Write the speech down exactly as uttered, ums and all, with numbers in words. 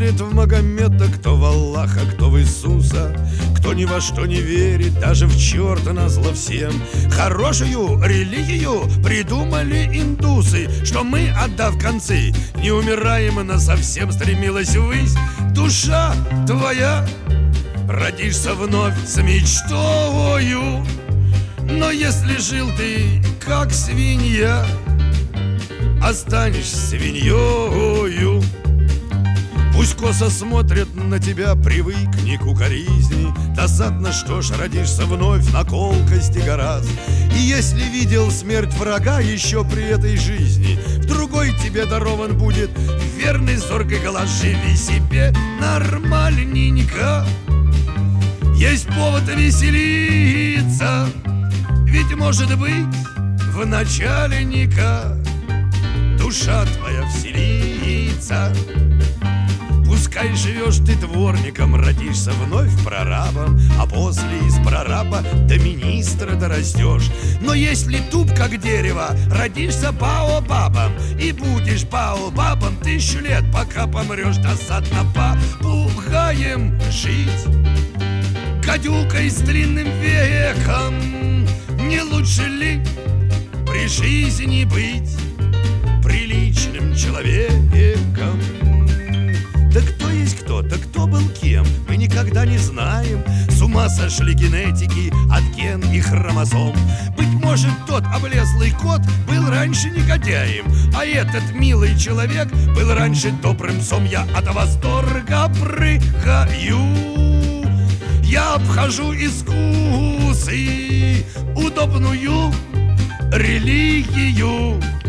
верит в Магомета, кто в Аллаха, кто в Иисуса, кто ни во что не верит, даже в черта назло всем. Хорошую религию придумали индусы, что мы, отдав концы, не умираем, но совсем стремилась ввысь. Душа твоя, родишься вновь с мечтою, но если жил ты как свинья, останешься свиньёю. Пусть косо смотрят на тебя, привыкни к укоризни. Досадно, что ж, родишься вновь на колкости гораздо. И если видел смерть врага еще при этой жизни, в другой тебе дарован будет верный зоркий глаз. Живи себе нормальненько, есть повод веселиться, ведь, может быть, в начальника душа твоя вселится. Пускай живешь ты дворником, родишься вновь прорабом, а после из прораба до министра дорастешь. Но если туп как дерево, родишься баобабом, и будешь баобабом тысячу лет, пока помрешь. Досадно попугаем жить, гадюкой с длинным веком. Не лучше ли при жизни быть приличным человеком? Да кто есть кто, да кто был кем, мы никогда не знаем. С ума сошли генетики от ген и хромосом. Быть может, тот облезлый кот был раньше негодяем, а этот милый человек был раньше добрым псом. Я от восторга прыгаю, я обхожу искусы, удобную религию.